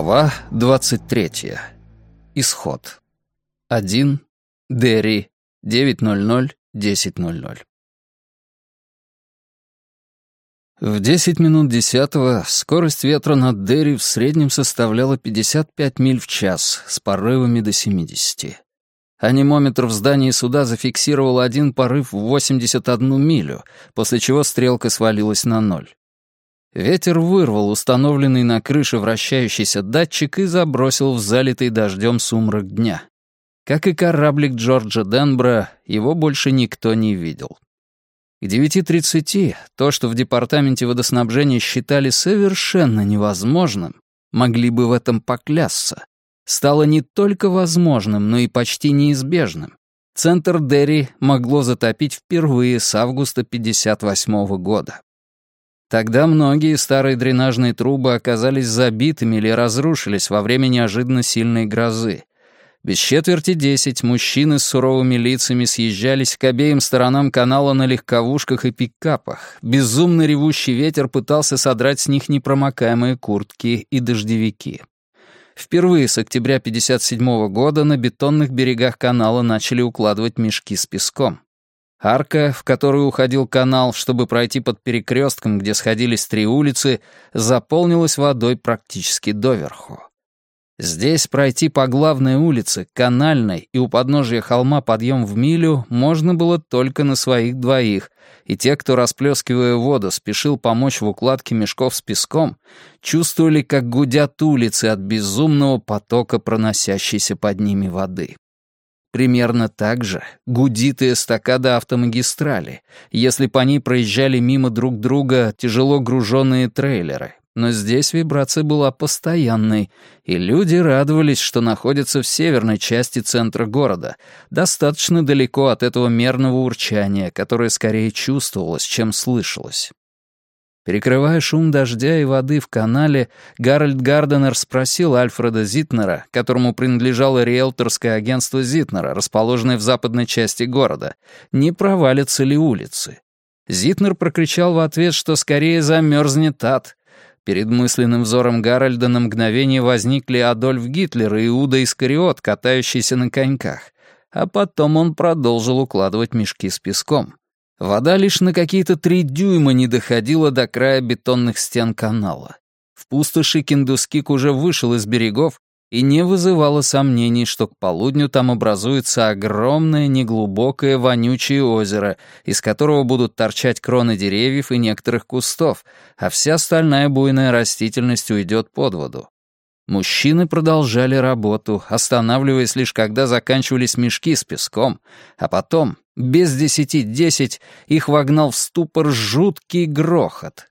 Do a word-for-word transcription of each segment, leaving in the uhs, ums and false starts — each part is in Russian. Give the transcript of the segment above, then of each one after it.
Глава двадцать третья. Исход. один. Дерри. девять ноль ноль десять ноль ноль. В десять минут десятого скорость ветра над Дерри в среднем составляла пятьдесят пять миль в час с порывами до семидесяти. Анимометр в здании суда зафиксировал один порыв в восемьдесят одну милю, после чего стрелка свалилась на ноль. Ветер вырвал установленный на крыше вращающийся датчик и забросил в залитый дождем сумрак дня. Как и кораблик Джорджа Денбро, его больше никто не видел. К девяти тридцати то, что в департаменте водоснабжения считали совершенно невозможным, могли бы в этом поклясться, стало не только возможным, но и почти неизбежным. Центр Дерри могло затопить впервые с августа пятьдесят восьмого года. Тогда многие старые дренажные трубы оказались забитыми или разрушились во время неожиданно сильной грозы. Без четверти десять мужчины с суровыми лицами съезжались к обеим сторонам канала на легковушках и пикапах. Безумно ревущий ветер пытался содрать с них непромокаемые куртки и дождевики. Впервые с октября пятьдесят седьмого года на бетонных берегах канала начали укладывать мешки с песком. Арка, в которую уходил канал, чтобы пройти под перекрестком, где сходились три улицы, заполнилась водой практически доверху. Здесь пройти по главной улице, канальной и у подножия холма подъем в милю можно было только на своих двоих, и те, кто, расплескивая воду, спешил помочь в укладке мешков с песком, чувствовали, как гудят улицы от безумного потока, проносящейся под ними воды. Примерно так же гудит и эстакада автомагистрали, если по ней проезжали мимо друг друга тяжело груженные трейлеры. Но здесь вибрация была постоянной, и люди радовались, что находятся в северной части центра города, достаточно далеко от этого мерного урчания, которое скорее чувствовалось, чем слышалось. Перекрывая шум дождя и воды в канале, Гарольд Гарденер спросил Альфреда Зитнера, которому принадлежало риэлторское агентство Зитнера, расположенное в западной части города, не провалятся ли улицы. Зитнер прокричал в ответ, что скорее замерзнет ад. Перед мысленным взором Гарольда на мгновение возникли Адольф Гитлер и Иуда Искариот, катающиеся на коньках, а потом он продолжил укладывать мешки с песком. Вода лишь на какие-то три дюйма не доходила до края бетонных стен канала. В пустоши Киндускик уже вышел из берегов и не вызывало сомнений, что к полудню там образуется огромное, неглубокое, вонючее озеро, из которого будут торчать кроны деревьев и некоторых кустов, а вся остальная буйная растительность уйдет под воду. Мужчины продолжали работу, останавливаясь лишь когда заканчивались мешки с песком, а потом, без десяти десять, их вогнал в ступор жуткий грохот.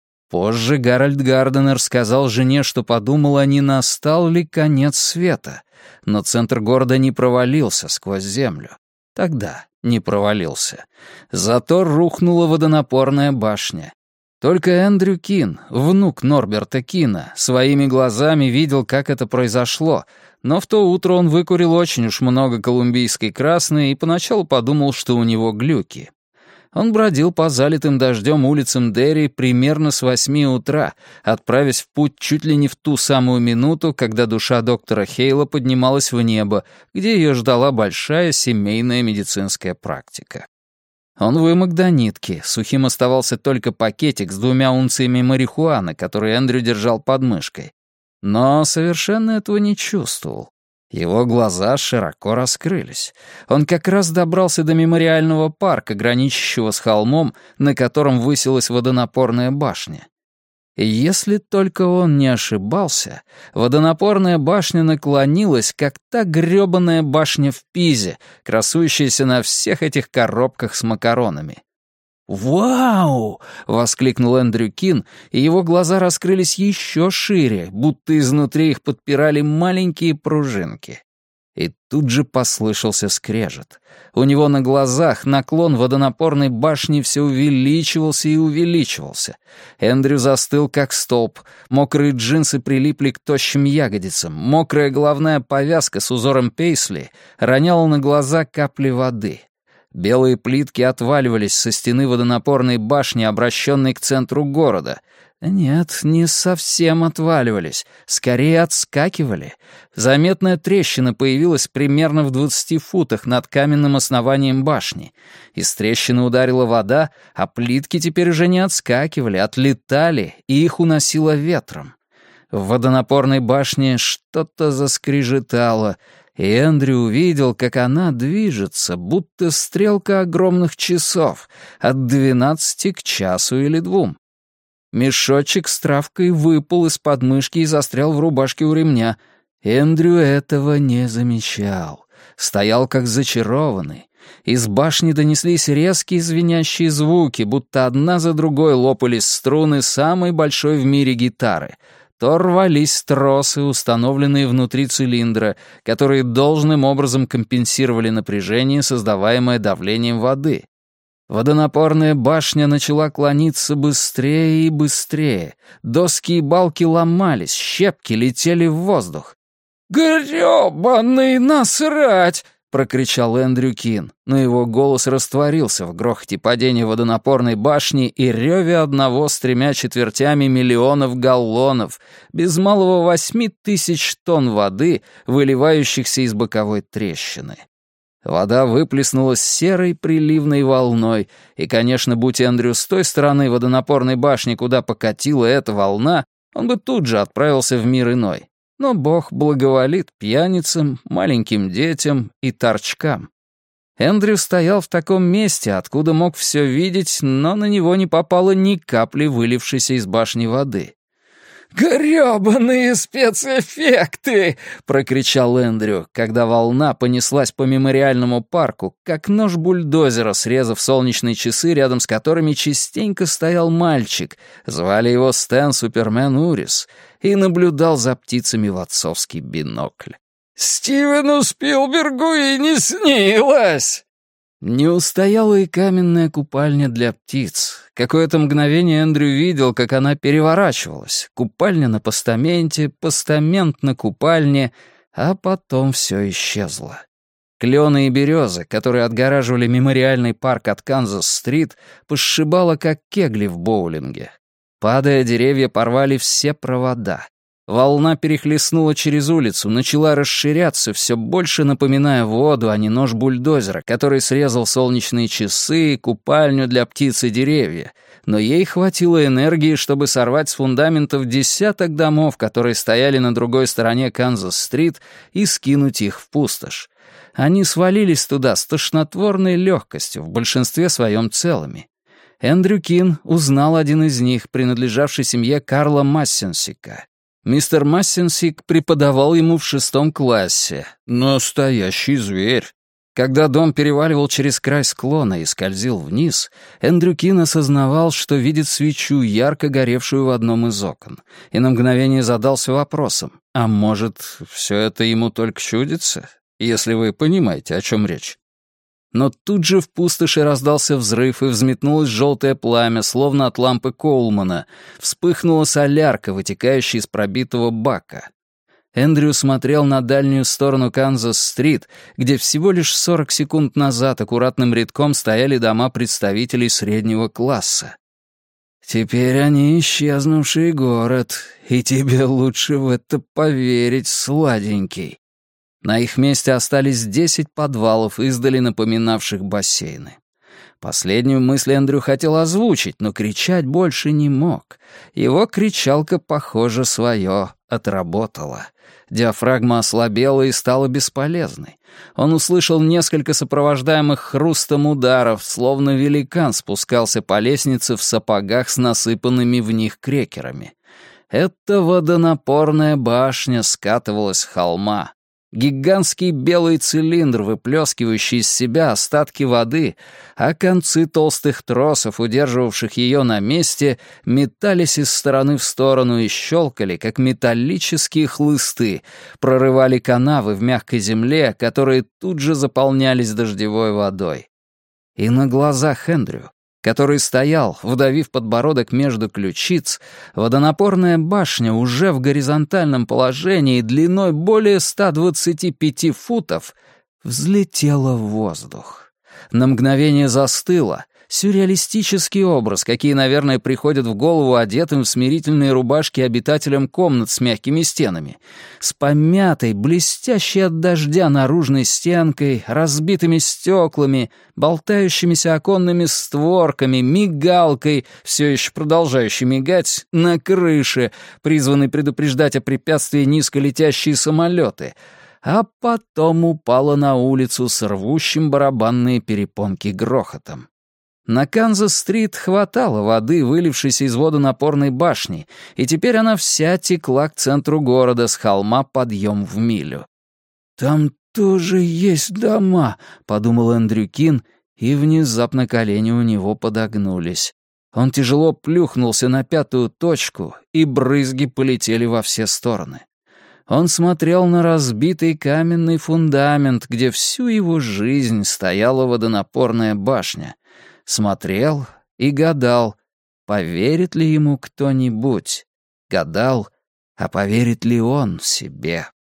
Позже Гарольд Гарденер сказал жене, что подумал, а не настал ли конец света, но центр города не провалился сквозь землю. Тогда не провалился. Зато рухнула водонапорная башня. Только Эндрю Кин, внук Норберта Кина, своими глазами видел, как это произошло, но в то утро он выкурил очень уж много колумбийской красной и поначалу подумал, что у него глюки. Он бродил по залитым дождем улицам Дерри примерно с восьми утра, отправясь в путь чуть ли не в ту самую минуту, когда душа доктора Хейла поднималась в небо, где ее ждала большая семейная медицинская практика. Он вымок до нитки, сухим оставался только пакетик с двумя унциями марихуаны, который Эндрю держал под мышкой. Но совершенно этого не чувствовал. Его глаза широко раскрылись. Он как раз добрался до мемориального парка, граничащего с холмом, на котором высилась водонапорная башня. И если только он не ошибался, водонапорная башня наклонилась, как та грёбаная башня в Пизе, красующаяся на всех этих коробках с макаронами. «Вау!» — воскликнул Эндрю Кин, и его глаза раскрылись еще шире, будто изнутри их подпирали маленькие пружинки. И тут же послышался скрежет. У него на глазах наклон водонапорной башни все увеличивался и увеличивался. Эндрю застыл, как столб. Мокрые джинсы прилипли к тощим ягодицам. Мокрая головная повязка с узором пейсли роняла на глаза капли воды. Белые плитки отваливались со стены водонапорной башни, обращенной к центру города. Нет, не совсем отваливались, скорее отскакивали. Заметная трещина появилась примерно в двадцати футах над каменным основанием башни. Из трещины ударила вода, а плитки теперь уже не отскакивали, отлетали, и их уносило ветром. В водонапорной башне что-то заскрежетало, и Эндрю увидел, как она движется, будто стрелка огромных часов, от двенадцати к часу или двум. Мешочек с травкой выпал из подмышки и застрял в рубашке у ремня. Эндрю этого не замечал. Стоял как зачарованный. Из башни донеслись резкие звенящие звуки, будто одна за другой лопались струны самой большой в мире гитары. То рвались тросы, установленные внутри цилиндра, которые должным образом компенсировали напряжение, создаваемое давлением воды. Водонапорная башня начала клониться быстрее и быстрее. Доски и балки ломались, щепки летели в воздух. «Грёбаный насрать!» — прокричал Эндрю Кин, но его голос растворился в грохоте падения водонапорной башни и рёве одного с тремя четвертями миллионов галлонов, без малого восьми тысяч тонн воды, выливающихся из боковой трещины. Вода выплеснулась серой приливной волной, и, конечно, будь Эндрю с той стороны водонапорной башни, куда покатила эта волна, он бы тут же отправился в мир иной. Но Бог благоволит пьяницам, маленьким детям и торчкам. Эндрю стоял в таком месте, откуда мог все видеть, но на него не попало ни капли вылившейся из башни воды. «Грёбаные спецэффекты!» — прокричал Эндрю, когда волна понеслась по мемориальному парку, как нож бульдозера, срезав солнечные часы, рядом с которыми частенько стоял мальчик, звали его Стэн Супермен Урис, и наблюдал за птицами в отцовский бинокль. «Стивену Спилбергу и не снилось!» Не устояла и каменная купальня для птиц. Какое-то мгновение Эндрю видел, как она переворачивалась. Купальня на постаменте, постамент на купальне, а потом все исчезло. Клены и березы, которые отгораживали мемориальный парк от Канзас-стрит, посшибало, как кегли в боулинге. Падая, деревья порвали все провода. Волна перехлестнула через улицу, начала расширяться, все больше напоминая воду, а не нож бульдозера, который срезал солнечные часы, купальню для птиц и деревья. Но ей хватило энергии, чтобы сорвать с фундаментов десяток домов, которые стояли на другой стороне Канзас-стрит, и скинуть их в пустошь. Они свалились туда с тошнотворной легкостью, в большинстве своем целыми. Эндрю Кин узнал один из них, принадлежавший семье Карла Массенсика. Мистер Массенсик преподавал ему в шестом классе. Настоящий зверь. Когда дом переваливал через край склона и скользил вниз, Эндрю Кин осознавал, что видит свечу, ярко горевшую в одном из окон, и на мгновение задался вопросом, а может, все это ему только чудится, если вы понимаете, о чем речь. Но тут же в пустоши раздался взрыв, и взметнулось желтое пламя, словно от лампы Коулмана. Вспыхнула солярка, вытекающая из пробитого бака. Эндрю смотрел на дальнюю сторону Канзас-стрит, где всего лишь сорок секунд назад аккуратным рядком стояли дома представителей среднего класса. «Теперь они исчезнувший город, и тебе лучше в это поверить, сладенький». На их месте остались десять подвалов, издали напоминавших бассейны. Последнюю мысль Эндрю хотел озвучить, но кричать больше не мог. Его кричалка, похоже, свое отработала. Диафрагма ослабела и стала бесполезной. Он услышал несколько сопровождаемых хрустом ударов, словно великан спускался по лестнице в сапогах с насыпанными в них крекерами. Эта водонапорная башня скатывалась с холма. Гигантский белый цилиндр, выплескивающий из себя остатки воды, а концы толстых тросов, удерживавших ее на месте, метались из стороны в сторону и щелкали, как металлические хлысты, прорывали канавы в мягкой земле, которые тут же заполнялись дождевой водой. И на глазах Эндрю, который стоял, вдавив подбородок между ключиц, водонапорная башня уже в горизонтальном положении длиной более ста двадцати пяти футов взлетела в воздух. На мгновение застыла, Сюрреалистический образ, какие, наверное, приходят в голову одетым в смирительные рубашки обитателям комнат с мягкими стенами, с помятой, блестящей от дождя наружной стенкой, разбитыми стеклами, болтающимися оконными створками, мигалкой, все еще продолжающей мигать, на крыше, призванной предупреждать о препятствии низколетящие самолеты, а потом упала на улицу с рвущим барабанные перепонки грохотом. На Канзас-стрит хватало воды, вылившейся из водонапорной башни, и теперь она вся текла к центру города с холма подъем в милю. «Там тоже есть дома», — подумал Эндрю Кин, и внезапно колени у него подогнулись. Он тяжело плюхнулся на пятую точку, и брызги полетели во все стороны. Он смотрел на разбитый каменный фундамент, где всю его жизнь стояла водонапорная башня. Смотрел и гадал, поверит ли ему кто-нибудь. Гадал, а поверит ли он себе.